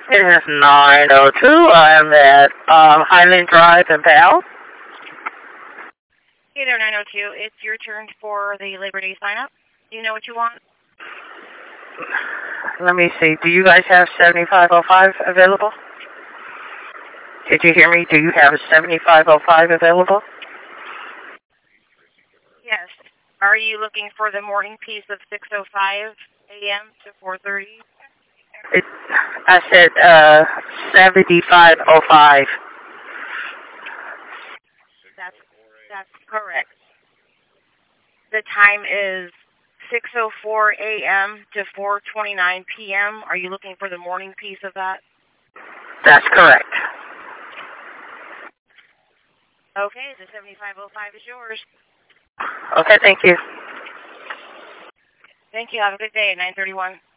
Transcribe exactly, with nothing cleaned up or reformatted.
It is nine oh two. I'm at um, Highland Drive in Pal. Hey there, nine oh two. It's your turn for the Labor Day sign-up. Do you know what you want? Let me see. Do you guys have seventy-five oh five available? Did you hear me? Do you have a seventy-five oh five available? Yes. Are you looking for the morning piece of six oh five a.m. to four thirty? It, I said uh, seventy-five oh five. That's, that's correct. The time is six oh four a.m. to four twenty-nine p.m. Are you looking for the morning piece of that? That's correct. Okay, the seventy-five oh five is yours. Okay, thank you. Thank you. Have a good day, nine thirty-one.